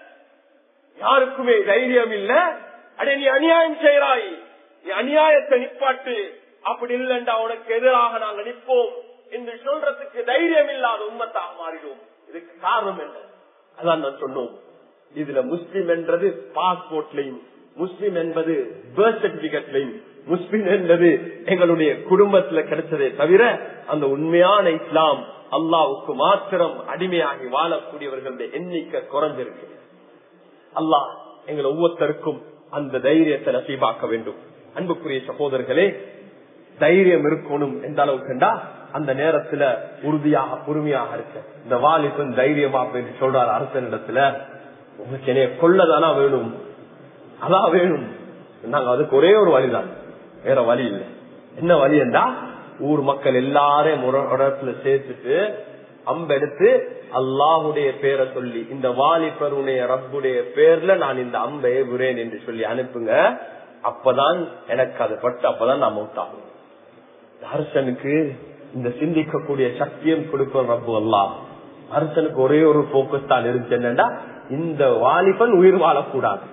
யாருக்குமே தைரியம் இல்ல. அடே நீ அநியாயம் செய்கிறாய், நீ அநியாயத்தை நிப்பாட்டு, அப்படி இல்லைண்டா உனக்கு எதிராக நாங்க நிற்போம் என்று சொல்றதுக்கு தைரியம் இல்லாத உம்மத்தாக மாறிடும். இதுக்கு காரணம் என்ன? அதான் நான் சொன்னோம். இதுல முஸ்லிம் என்றது பாஸ்போர்ட்லையும், முஸ்லிம் என்பது பர்த் சர்டிபிகேட்லையும், முஸ்லிம் என்பது எங்களுடைய குடும்பத்துல கிடைச்சதே தவிர அந்த உண்மையான இஸ்லாம் அல்லாஹ்வுக்கு மாத்திரம் அடிமையாகி வாழக்கூடியவர்களுடைய எண்ணிக்கை குறைஞ்சிருக்கு. அல்லாஹ் எங்கள் ஒவ்வொருத்தருக்கும் அந்த தைரியத்தை நசீபாக்க வேண்டும். அன்புக்குரிய சகோதரர்களே, தைரியம் இருக்கணும் எந்த அளவுக்குண்டா அந்த நேரத்துல உறுதியாக பொறுமையாக இருக்க. இந்த வாலிபன் தைரியமா அப்படின்னு சொல்றாரு அரசனிடத்துல, உங்களுக்கு என்னைய கொள்ளதானா வேணும், அதான் வேணும். நாங்க அதுக்கு ஒரே ஒரு வழிதான், வேற வழி இல்லை. என்ன வழி என்றா ஊர் மக்கள் எல்லாரையும் ஒரு இடத்துல சேர்த்துட்டு அம்பெடுத்து அல்லாஹுடைய பேரை சொல்லி, இந்த வாலிபருடைய ரப்புடைய பேர்ல நான் இந்த அம்பை விரேன் என்று சொல்லி அனுப்புங்க, அப்பதான் எனக்கு அது பட்டு, அப்பதான் நான் மௌத்தாகும். அரசனுக்கு இந்த சிந்திக்கக்கூடிய சக்தியும் கொடுக்கும் ரப்பு அல்லாஹ். அரசனுக்கு ஒரே ஒரு போக்கஸ் தான் இருந்துச்சு, என்னன்னா இந்த வாலிபன் உயிர் வாழக்கூடாது,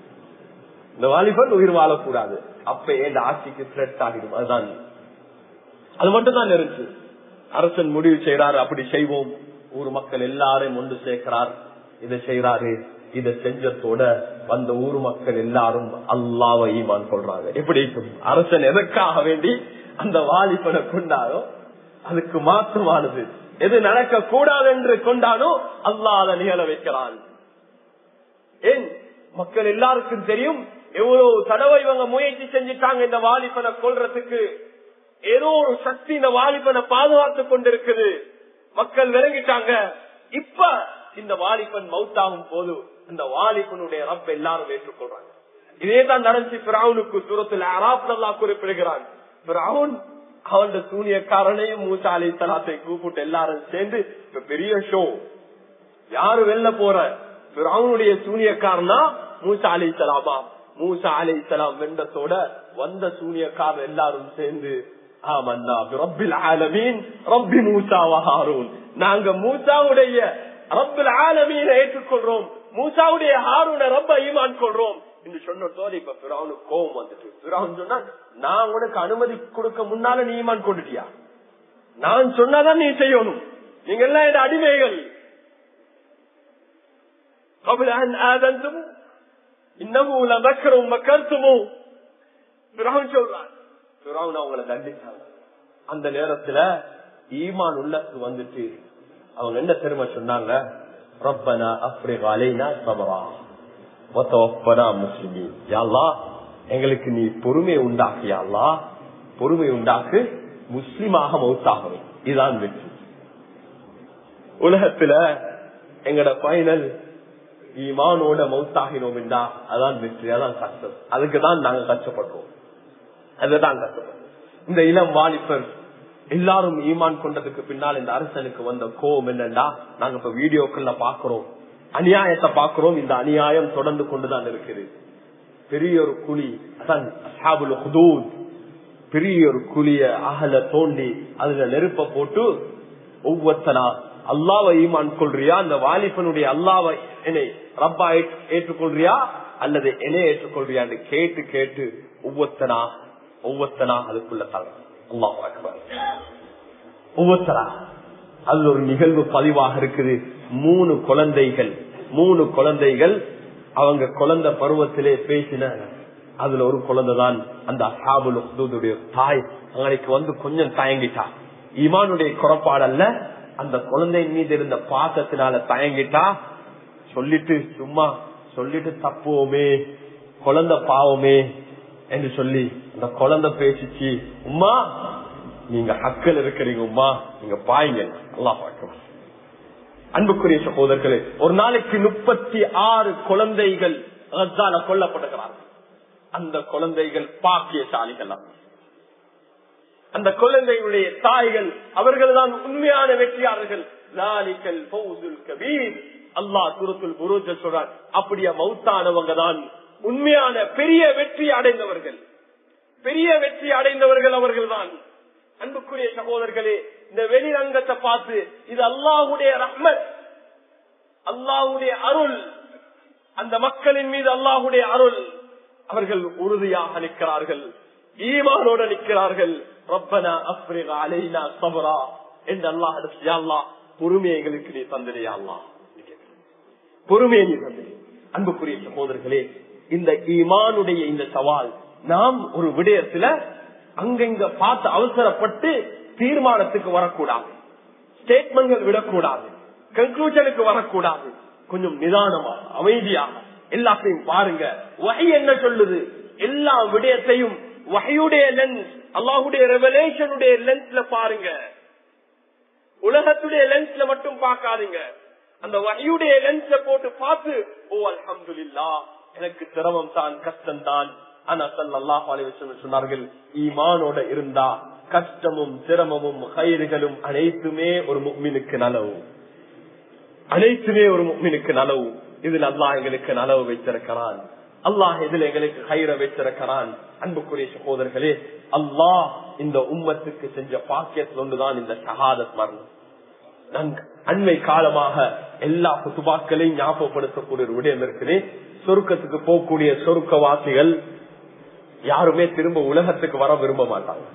இந்த வாலிபன் உயிர் வாழக்கூடாது, அப்ப இந்த ஆட்சிக்கு த்ரெட் ஆகிடும். அதுதான், அது மட்டும் தான் இருந்துச்சு. அரசன் முடிவு செய்யறாரு, அப்படி செய்வோம். ஊர் மக்கள் எல்லாரையும் ஒன்று சேர்க்கிறார், இதை செய்யறாரு. இதை செஞ்சத்தோட வந்த ஊர் மக்கள் எல்லாரும் அல்லாஹ்வை ஈமான் கொள்றாங்க. எப்படி அரசன் எதற்காக வேண்டி அந்த வாலிபனை கொண்டாரோ அதுக்கு மாற்றமானது எது நடக்க கூடாது என்று கொண்டானோ அல்லாஹ் அதை நிகழ வைக்கிறான். ஏன் மக்கள் எல்லாருக்கும் தெரியும் எவ்வளவு தடவை இவங்க முயற்சி செஞ்சுட்டாங்க இந்த வாலிபனை கொல்றதுக்கு. ஏதோ ஒரு சக்தி இந்த வாலிபனை பாதுகாத்து கொண்டிருக்குது. மக்கள் விளங்கிட்டாங்க. இப்ப இந்த வாலிபன் மௌத்தாகும் போது அந்த வாலிபனுடைய ரப்ப எல்லாரும் ஏற்றுக்கொள்றாங்க. இதேதான் நடந்துச்சு பிராவுனுக்கு. சூரத்துல அராப்ல அல்லாஹ் குறிப்பிடுகிறான். பிராவுன் அவன் சூனியக்காரனையும் மூசா அலைஹிஸ்ஸலாத்தை கூப்பிட்டு எல்லாரும் சேர்ந்து இப்ப பெரிய ஷோ. யாரு வெளில போற? பிராவுனுடைய சூனியக்காரனா மூசா அலைஹிஸ்ஸலாமா? மூசா அலைஹிஸ்ஸலாம் வெண்டத்தோட வந்த சூனியக்காரர் எல்லாரும் சேர்ந்து ஆமன்னா ரப்பில் ஆலமீன் ரப்பி மூசா வ ஹாரூன், நாங்க மூசாவுடைய ரப்பில் ஆலமீனை ஏற்றுக்கொள்றோம், மூசாவுடைய ஹாரூனை ரப்ப ஈமான் கொள்றோம் என்று சொன்னதோடு இப்ப பிராவுனுக்கு கோபம் வந்துட்டு. பிராவுன் சொன்னா, நான் உனக்கு அனுமதி கொடுக்க முன்னால நீ ஈமான் கொண்டுட்டியா? நான் சொன்னாதான் நீ செய்யணும், நீங்க எல்லாம் என் அடிமைகள். இன்னமும் மக்கரும் மக்கருத்துமோ பிராவுன் சொல்றான். பிராவுன் அவங்களை தண்டிச்சாங்க. அந்த நேரத்துல ஈமான் உள்ளத்து வந்துட்டு அவங்க என்ன தெரியுமா சொன்னாங்க? ரப்பனா அஃப்ரிக் அலைனா ஸப்ரா வ தவஃபனா முஸ்லிமீன். யா அல்லாஹ், எங்களுக்கு நீ பொறுமை உண்டாக்கு, யா அல்லாஹ் பொறுமை உண்டாக்கு, முஸ்லிமாக மௌத்தாகவே. இதுதான் வெற்றி. உலகத்துல எங்கட பைனல் ஈமானோட மௌத்தாகினோம் என்றா அதான் வெற்றி, அதான் சக்சஸ். அதுக்குதான் நாங்க கஷ்டப்படுறோம், அதுதான் கஷ்டப்படுறோம். இந்த இளம் வாலிபர் எல்லாரும் ஈமான் கொண்டதுக்கு பின்னால் இந்த அரசனுக்கு வந்த கோபம் என்னன்னா, நாங்க இப்ப வீடியோக்கள்ல பாக்குறோம், அநியாயத்தை பாக்குறோம். இந்த அநியாயம் தொடர்ந்து கொண்டுதான் இருக்குது. பெரிய ஒரு குழி, அதான் அஸ்ஹாபுல் ஹுதூத், பெரிய ஒரு குழிய அகல தோண்டி அதுல நெருப்ப போட்டு ஒவ்வொருத்தனா அல்லாஹ்வை ஈமான் கொள்றியா, அந்த வாலிபனுடைய அல்லாஹ்வை என்னை ரப்பா ஏற்றுக்கொள்றியா அல்லது என்னை ஏற்றுக்கொள்றியான்னு கேட்டு கேட்டு ஒவ்வொருத்தனா ஒவ்வொருத்தனா அதுக்குள்ள தலை அல்லாஹ் அக்பர் ஒவ்வொருத்தரா. அது ஒரு நிகழ்வு பதிவாக இருக்குது. மூணு குழந்தைகள் மூணு குழந்தைகள் அவங்க குழந்தை பருவத்திலே பேசின அதுல ஒரு குழந்தைதான் அந்த அஸ்ஹாபுல் உஹ்துடைய தாய். அன்னைக்கு வந்து கொஞ்சம் தயங்கிட்டா. ஈமானுடைய குறைபாடு அல்ல, அந்த குழந்தையின் மீது இருந்த பாசத்தினால தயங்கிட்டா. சொல்லிட்டு சும்மா சொல்லிட்டு தப்புவோமே, குழந்தை பாவமே என்று சொல்லி அந்த குழந்தை பேசிச்சு, உம்மா நீங்க ஹக்கல் இருக்கிறீங்க, உம்மா நீங்க பாய்ங்க. அல்லாஹ் பார்க்கலாம். அன்புக்குரிய சகோதரர்களே, ஒரு நாளைக்கு முப்பத்தி ஆறு குழந்தைகள் கஸால கொல்லப்படுகிறார்கள். அந்த குழந்தைகள் பாக்கியசாலிகள். அந்த குழந்தைகளுடைய தாய்கள் அவர்கள் தான் உண்மையான வெற்றியாளர்கள். அல்லாஹ் சூரத்துல் புரூஜ் சொல்றார், அப்படியே மௌத்தானவங்க தான் உண்மையான பெரிய வெற்றி அடைந்தவர்கள். பெரிய வெற்றி அடைந்தவர்கள் அவர்கள் தான். அன்புக்குரிய சகோதரர்களே, இந்த வெளிரங்கத்தை பார்த்து இது அல்லாஹ்வுடைய ரஹ்மத், அல்லாஹ்வுடைய அருள், அந்த மக்களின் மீது அல்லாஹ்வுடைய அருள். அவர்கள் உறுதியாக நிற்கிறார்கள், ஈமானோட நிற்கிறார்கள். ரப்பனா அஃப்ரிக் அலைனா ஸப்ரா என்று அல்லாஹ் யா அல்லாஹ் பொறுமையை எங்களுக்கு நீ தந்திரியா அல்லாஹ், பொறுமையை நீ தந்திரி. அன்புக்குரிய சகோதரர்களே, இந்த ஈமானுடைய இந்த சவால் நாம் ஒரு விடயத்துல அங்கங்க பார்த்து அவசரப்பட்டு தீர்மானத்துக்கு வரக்கூடாது, ஸ்டேட்மெண்ட்கள் விடக்கூடாது, கன்க்ளூஷனுக்கு வரக்கூடாது. கொஞ்சம் நிதானமா அமைதியாக எல்லாத்தையும் பாருங்க. வஹி என்ன சொல்லுது? எல்லா விடயத்தையும் வஹியுடைய லென்ஸ், அல்லாஹ்வுடைய ரெவலேஷனுடைய லென்ஸ்ல பாருங்க. உலகத்துடைய லென்ஸ்ல மட்டும் பார்க்காதீங்க. அந்த வஹியுடைய லென்ஸ்ல போட்டு பார்த்து, ஓ அல்ஹம்துலில்லாஹ், எனக்கு சிரமம் தான், கஷ்டம் தான். ஆனா ஸல்லல்லாஹு அலைஹி வஸல்லம் சொன்னார்கள், ஈமானோட இருந்தா கஷ்டமும் சிரமமும் கைர்களும் அனைத்துமே ஒரு முஃமினுக்கு நலவு, அனைத்துமே ஒரு முஃமினுக்கு நலவு. இதுல அல்லாஹ் எங்களுக்கு நலவு வைத்திருக்கிறான், அல்லாஹ் இதுல எங்களுக்கு கைர வைத்திருக்கிறான். அன்புக்குரிய சகோதரர்களே, அல்லாஹ் இந்த உம்மத்துக்கு செஞ்ச பாக்கியத்தில் ஒன்றுதான் இந்த ஷஹாதத் மரணம். அண்மை காலமாக எல்லா குத்துபாக்களையும் ஞாபகப்படுத்தக்கூடிய ஒரு விடயம் இருக்குது. சொர்க்கத்துக்கு போகக்கூடிய சொர்க்கவாசிகள் யாருமே திரும்ப உலகத்துக்கு வர விரும்ப மாட்டாங்க.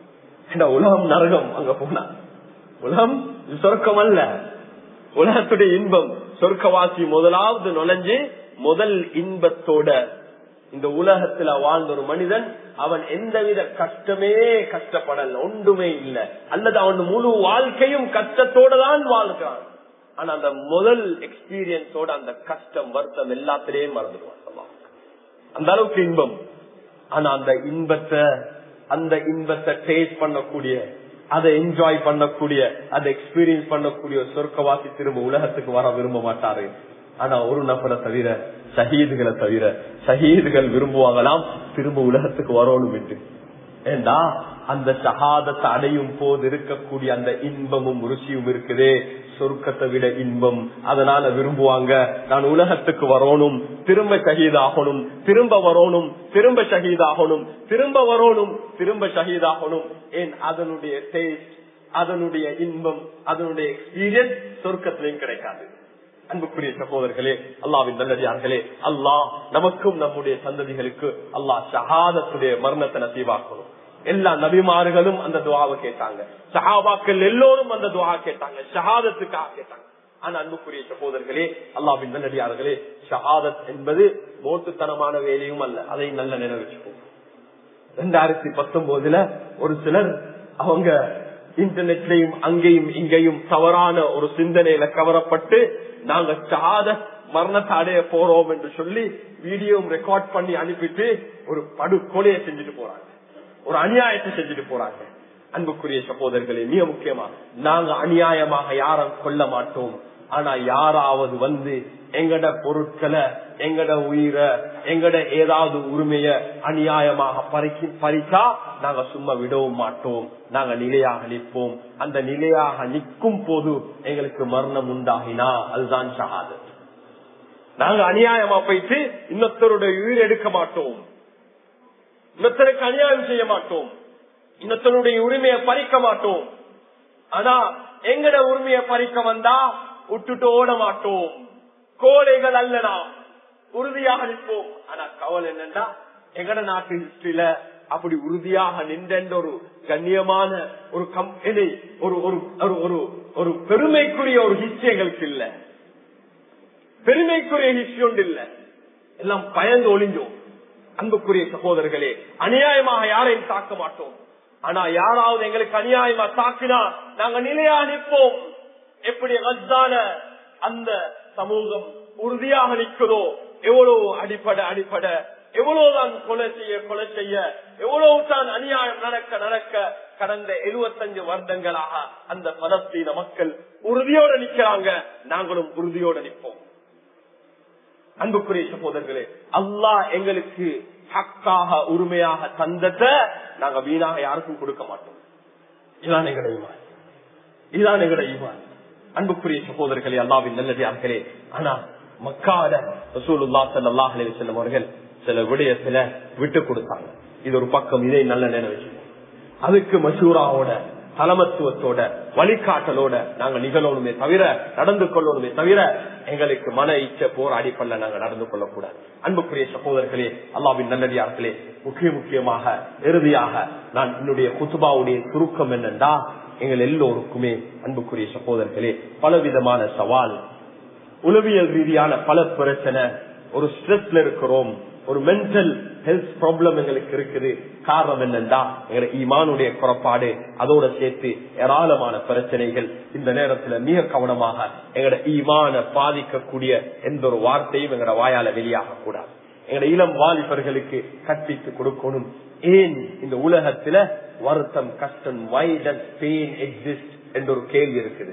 உலகம் நரகம், அங்க போனா உலகம் சொர்க்கம் அல்ல, உலகத்துடைய இன்பம். சொர்க்கவாசி முதலாவது நுழைஞ்சு முதல் இன்பத்தோட இந்த உலகத்துல வாழ்ந்த ஒரு மனிதன், அவன் எந்தவித கஷ்டமே கஷ்டப்படல, ஒன்றுமே இல்லை, அல்லது அவன் முழு வாழ்க்கையும் கஷ்டத்தோட தான் வாழ்கிறான். ஆனா அந்த முதல் எக்ஸ்பீரியன்ஸோட அந்த கஷ்டம் வருத்தம் எல்லாத்திலேயும் மறந்துடுவான். அந்த அளவுக்கு இன்பம். ஆனா அந்த இன்பத்தை அந்த இன்பத்தை டேஸ்ட் பண்ணக்கூடிய, அதை என்ஜாய் பண்ணக்கூடிய, அதை எக்ஸ்பீரியன்ஸ் பண்ணக்கூடிய சொர்க்கவாசி திரும்ப உலகத்துக்கு வர விரும்ப மாட்டாரு. ஆனா ஒரு நபரை தவிர, ஷஹீதுகளை தவிர, ஷஹீதுகள் விரும்புவாங்களாம் திரும்ப உலகத்துக்கு வரணும் என்று. ஏண்டா அந்த ஷஹாதத்தை அடையும் போது இருக்கக்கூடிய அந்த இன்பமும் ருசியும் இருக்குதே, சொர்க்கத்தை விட இன்பம். அதனால விரும்புவாங்க, நான் உலகத்துக்கு வரணும், திரும்ப ஷஹீதாகணும், திரும்ப வரணும், திரும்ப ஷஹீதாகணும், திரும்ப வரணும், திரும்ப ஷஹீதாகணும். ஏன்? அதனுடைய டேஸ்ட், அதனுடைய இன்பம், அதனுடைய எக்ஸ்பீரியன்ஸ் சொர்க்கத்திலையும் கிடைக்காது. அன்புக்குரிய சகோதரர்களே, அல்லாஹ்வின் நல்லடியார்களே, அல்லாஹ் நமக்கும் நம்முடைய சந்ததிகளுக்கு அல்லாஹ் ஷஹாதத்துடைய மரணத்தை நசீபாக்கணும். எல்லா நபிமார்களும் அந்த துஆவை கேட்டாங்க, சஹாபாக்கள் எல்லோரும் அந்த துஆ கேட்டாங்க, ஷஹாதத்துக்காக கேட்டாங்க. ஆனா அன்புக்குரிய சகோதரர்களே, அல்லாஹ்வின் நல்லடியார்களே, ஷஹாதத் என்பது மோட்டுத்தனமான வேலையும் அல்ல. அதை நல்ல நினைவுச்சுக்கோங்க. ரெண்டாயிரத்தி பத்தொன்பதுல ஒரு சிலர் அவங்க இன்டர்நெட்லயும் அங்கேயும் இங்கேயும் தவறான ஒரு சிந்தனையில கவரப்பட்டு, நாங்க ஷஹாதத் மரணத்தை அடைய போறோம் என்று சொல்லி வீடியோ ரெக்கார்ட் பண்ணி அனுப்பிட்டு ஒரு படுகொலையை செஞ்சுட்டு போறாங்க, ஒரு அநியாயத்தை செஞ்சுட்டு போறாங்க. அன்புக்குரிய சகோதரர்களே, மிக முக்கியமா நாங்க அநியாயமாக யாரும் கொல்ல மாட்டோம். ஆனா யாராவது வந்து எங்கட பொருட்களை, எங்கட உயிரை, எங்கட ஏதாவது உரிமைய அநியாயமாக பறிக்கி பறிச்சா நாங்க சும்மா விடவும் மாட்டோம். நாங்க நிலையாக நிற்போம். அந்த நிலையாக நிற்கும் போது எங்களுக்கு மரணம் உண்டாகினா அதுதான் ஷஹாதத். நாங்க அநியாயமா போயிட்டு இன்னொருத்தருடைய உயிர் எடுக்க மாட்டோம், இன்னொருத்தருக்கு அநியாயம் செய்ய மாட்டோம், இன்னொருத்தருடைய உரிமையை பறிக்க மாட்டோம். ஆனா எங்கட உரிமையை பறிக்க வந்தா விட்டுட்டு ஓட மாட்டோம். கோழைகள் அல்லனா, உறுதியாக நிற்போம். ஆனா கவலை என்னன்னா, எங்கட நாட்டு ஹிஸ்டரியில அப்படி உறுதியாக நின்ற ஒரு கண்ணியமான ஒரு கம்பெனி, ஒரு ஒரு பெருமைக்குரிய ஒரு ஹிஸ்டரி எங்களுக்கு இல்ல, பெருமைக்குரிய ஹிஸ்டரி ஒன்று இல்ல. எல்லாம் பயந்து ஒளிஞ்சோம். அன்புக்குரிய சகோதரர்களே, அநியாயமாக யாரையும் தாக்க மாட்டோம். ஆனா யாராவது எங்களுக்கு அநியாயமா தாக்கினா நாங்க நிலையா நிற்போம். எப்படி கஸ்ஸால அந்த சமூகம் உறுதியாக நிற்கிறதோ, எவ்வளவு அடிப்படை அடிப்படை எவ்வளவுதான் கொலை செய்ய கொலை செய்ய எவ்வளவுதான் அநியாயம் நடக்க நடக்க கடந்த எழுபத்தஞ்சு வருடங்களாக அந்த பலஸ்தீன மக்கள் உறுதியோடு நிற்கிறாங்க. நாங்களும் உறுதியோடு நிற்போம். அன்புக்குரிய சகோதரர்களே, அல்லாஹ் எங்களுக்கு ஹக்காக உரிமையாக தந்ததை நாங்க வீணாக யாருக்கும் கொடுக்க மாட்டோம். இதான் எங்கட ஈமான், இதான் எங்கட ஈமான். அன்புக்குரிய சகோதரர்களே, அல்லாஹ்வின் நல்லடியார்களே, ஆனா மக்கால ரசூலுல்லாஹி ஸல்லல்லாஹு அலைஹி வஸல்லம் அவர்கள் சில விடயத்துல விட்டு கொடுத்தாங்க. இது ஒரு பக்கம், இதை நல்ல நினைவு. அதுக்கு மஷூராவோட தலைமத்துவத்தோட வழிகாட்டலோட நாங்க நிகழணுமே தவிர, நடந்து கொள்ளணுமே தவிர, எங்களுக்கு மன இச்ச போர் அடிப்படையில் நாங்க நடந்து கொள்ளக்கூடாது. அன்புக்குரிய சகோதரர்களே, அல்லாஹ்வின் நல்லடியார்களே, முக்கிய முக்கியமாக இறுதியாக நான் என்னுடைய குத்துபாவுடைய சுருக்கம் என்னென்றா, எங்கள் எல்லோருக்குமே அன்புக்குரிய சகோதரர்களே பலவிதமான சவால், உளவியல் ரீதியான பல பிரச்சனை, ஒரு ஸ்ட்ரெஸ்ல இருக்கிறோம், ஒரு மென்டல் ஹெல்த் ப்ராப்ளம் எங்களுக்கு இருக்குது. காரணம் என்னன்னா எங்களுடைய ஈமானுடைய குறைபாடு, அதோட சேர்த்து ஏராளமான பிரச்சனைகள். இந்த நேரத்துல மிக கவனமாக எங்களுடைய ஈமான பாதிக்கக்கூடிய எந்த ஒரு வார்த்தையும் எங்களோட வாயால வெளியாக கூடாது. எங்களுடைய இளம் வாலிபர்களுக்கு கற்பித்து கொடுக்கணும். ஏன் இந்த உலகத்துல வருத்தம், கஷ்டம், why does pain exist என்ற ஒரு கேள்வி இருக்குது.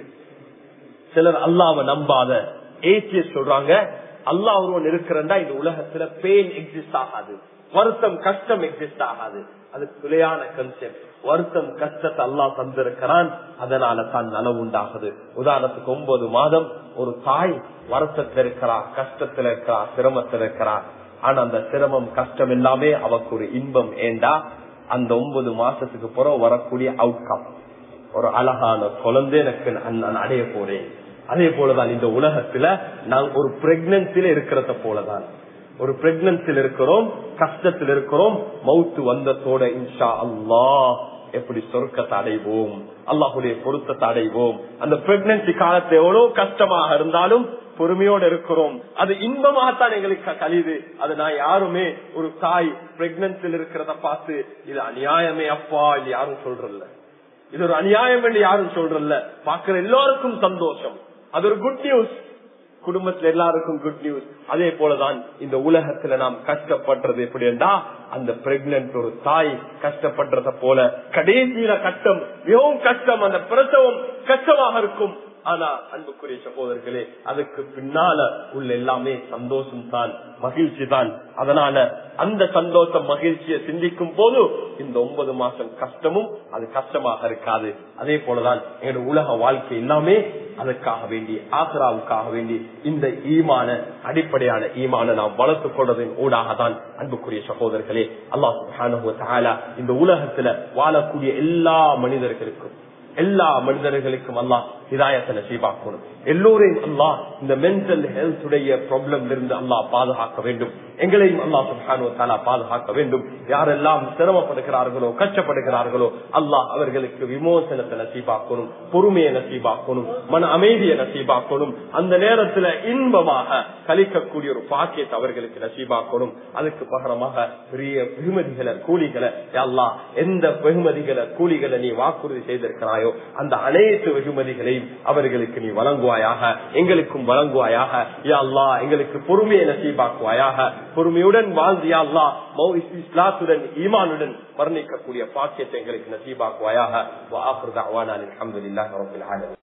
சிலர் அல்லாஹ்வை நம்பாத ஏத்தியஸ்ட் சொல்றாங்க, அல்லாஹ் ஒருவன் இருக்கிறா இந்த உலகத்துல பெயின் எக்ஸிஸ்ட் ஆகாது, வருத்தம் கஷ்டம் எக்ஸிஸ்ட் ஆகாது. அது பிழையான கன்செப்ட். வருத்தம் கஷ்டத்தை அல்லாஹ் தந்திருக்கிறான், அதனால தான் நனவு உண்டாகுது. உதாரணத்துக்கு ஒன்பது மாதம் ஒரு தாய் வருத்தத்தில் இருக்கிறா, கஷ்டத்துல இருக்கிறா, சிரமத்தில் இருக்கிறா. ஆனா அந்த சிரமம் கஷ்டம் எல்லாமே அவக்கு ஒரு இன்பம். ஏண்டா அந்த ஒன்பது மாசத்துக்கு பிறகு வரக்கூடிய அவுட்கம், ஒரு அழகான குழந்தை எனக்கு நான் அடைய போறேன். அதே போலதான் இந்த உலகத்துல நாங்க ஒரு பிரெக்னன்சில இருக்கிறத போலதான், ஒரு பிரெக்னன்சில இருக்கிறோம், கஷ்டத்தில் இருக்கிறோம். மவுத்து வந்ததோட இன்ஷா அல்லாஹ் எப்படி சொர்க்கத்தை அடைவோம், அல்லாஹுடைய பொருத்தத்தை அடைவோம். அந்த பிரெக்னன்சி காலத்தை எவ்வளவு கஷ்டமாக இருந்தாலும் பொறுமையோடு இருக்கிறோம். அது இன்பமாகத்தான் எங்களுக்கு கழிது. அது நான் யாருமே ஒரு தாய் பிரெக்னன்சில இருக்கிறத பார்த்து இது அநியாயமே அப்பா இது யாரும் சொல்றல, இது ஒரு அநியாயம் என்று யாரும் சொல்றல. பாக்குற எல்லாருக்கும் சந்தோஷம், அது ஒரு குட் நியூஸ். குடும்பத்துல எல்லாருக்கும் குட் நியூஸ். அதே போலதான் இந்த உலகத்துல நாம் கஷ்டப்படுறது எப்படி என்றா, அந்த பிரெக்னன்ட் ஒரு தாய் கஷ்டப்படுறத போல கடைசியில கஷ்டம், மிகவும் கஷ்டம், அந்த பிரசவம் கஷ்டமாக இருக்கும். ஆனா அன்புக்குரிய சகோதரர்களே, அதுக்கு பின்னால உள்ள எல்லாமே சந்தோஷம் தான், மகிழ்ச்சி தான். அதனால அந்த சந்தோஷம் மகிழ்ச்சியை சிந்திக்கும் போது இந்த ஒன்பது மாசம் கஷ்டமும் அது கஷ்டமாக இருக்காது. அதே போலதான் எங்களுடைய உலக வாழ்க்கை எல்லாமே அதற்காக வேண்டி, ஆசிராவுக்காக வேண்டி இந்த ஈமான அடிப்படையான ஈமான நாம் வளர்த்துக் கொள்வதன் ஊடாக தான் அன்புக்குரிய சகோதரர்களே, அல்லாஹ் சுப்ஹானஹு வ தஆலா இந்த உலகத்துல வாழக்கூடிய எல்லா மனிதர்களுக்கும் எல்லா மனிதர்களுக்கும் அல்லாஹ் ஹிதாயத்தை நசீபாக்கணும். எல்லோரையும் அல்லாஹ் இந்த மென்டல் ஹெல்த் உடைய ப்ராப்ளம் இருந்து அல்லாஹ் பாதுகாக்க வேண்டும். எங்களையும் அல்லாஹ் சுப்ஹானஹு வ தஆலா பாதுகாக்க வேண்டும். யாரெல்லாம் சிரமப்படுகிறார்களோ, கஷ்டப்படுகிறார்களோ அல்லாஹ் அவர்களுக்கு விமோசனத்தை நசீபாக்கணும், பொறுமையை நசீபாக்கணும், மன அமைதியை நசீபாக்கணும். அந்த நேரத்துல இன்பமாக கழிக்கக்கூடிய ஒரு பாக்கியத்தை அவர்களுக்கு நசீபாக்கணும். அதுக்கு பகரமாக பெரிய வெகுமதிகளை, கூலிகளை அல்லாஹ் எந்த வெகுமதிகளை, கூலிகளை நீ வாக்குறுதி செய்திருக்கிறாயோ அந்த அனைத்து வெகுமதிகளையும் அவர்களுக்கு நீ வழங்குவாயாக, எங்களுக்கும் வழங்குவாயாக. யா அல்லாஹ் எங்களுக்கு பொறுமையை நசீபாக்குவாயாக. பொறுமையுடன் வாழ்ந்து யா அல்லாஹ் இஸ்லாத்துடன் ஈமானுடன் வர்ணிக்கக்கூடிய பாக்கியத்தை எங்களுக்கு நசீபாக்குவாயாக. வ ஆகிரு தஅவானா அல்ஹம்துலில்லாஹி ரப்பில் ஆலமீன்.